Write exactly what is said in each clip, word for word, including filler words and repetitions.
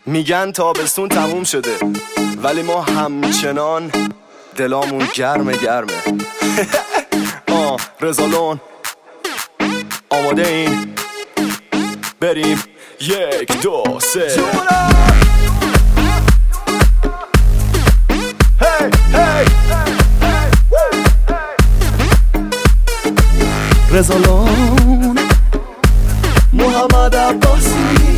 میگن تابستون تموم شده ولی ما همچنان دلامون گرمه گرمه. آه رزالون آماده این بریم یک دو سه هی هی رزالون محمد عباسی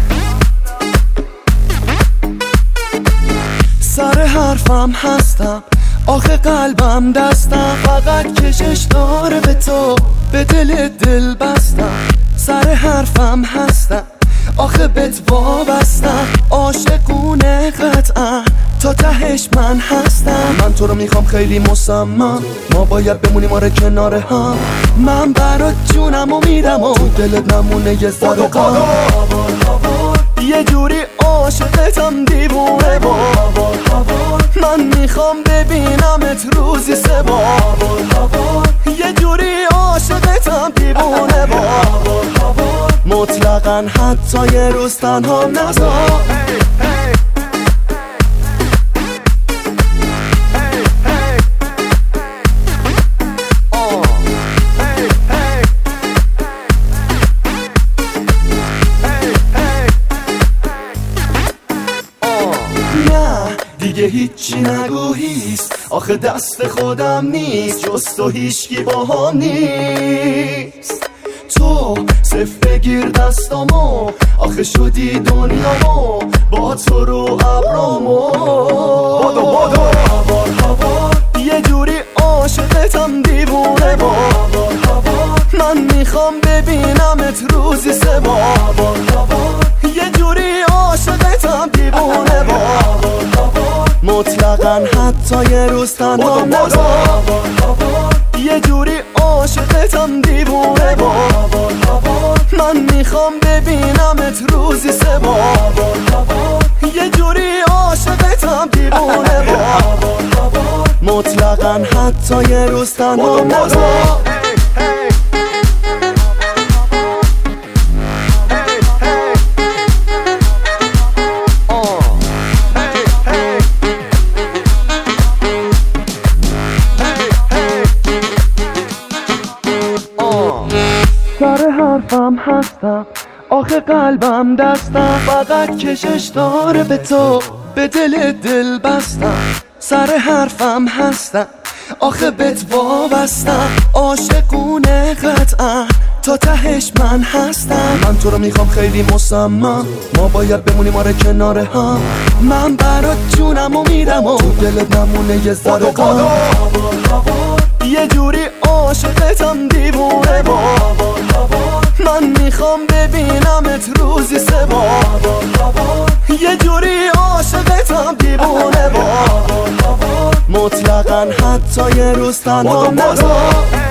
سر حرفم هستم آخه قلبم دستم فقط کشش داره به تو به دل دل بستم سر حرفم هستم آخه بهت وابستم عاشقونه قطعا تا تهش من هستم من تو رو میخوام خیلی مصمم ما باید بمونیم آره کنار هم من برات جونم و میدم و تو دلت نمونه یه ذره غم یه جوری عاشقتم دیوونه با من میخوام ببینمت روزی سه بار یه جوری عاشقتم دیوونه با مطلقا حتی یه روز تنها نذار دیگه هیچی نگو هیست آخه دست خودم نیست جز تو هیچکی با هم نیست تو صف بگیر دستامو آخه شدی دنیامو با تو رو ابرامو بادو بادو هوار هوار یه جوری عاشقتم دیوونه با من میخوام ببینمت روزی سه بار یه جوری عاشقتم دیوونه با مطلقا حتی یه روز تنها نذار یه جوری عاشقتم دیوونه با من میخوام ببینمت روزی سه بار یه جوری عاشقتم دیوونه با مطلقا حتی یه روز تنها نذار سر حرفم هستم آخه قلبم دستم فقط کشش داره به تو به دل دل بستم سر حرفم هستم آخه بهت وابستم عاشقونه قطعا تا تهش من هستم من تو رو میخوام خیلی مصمم ما باید بمونیم آره کنار هم من برات جونم و میدم و تو دلت نمونه یه ذره غم یه جوری عاشقتم دیوونه با من میخوام ببینمت روزی سه بار یه جوری عاشقتم دیوونه با مطلقا حتی یه روز تنها نذار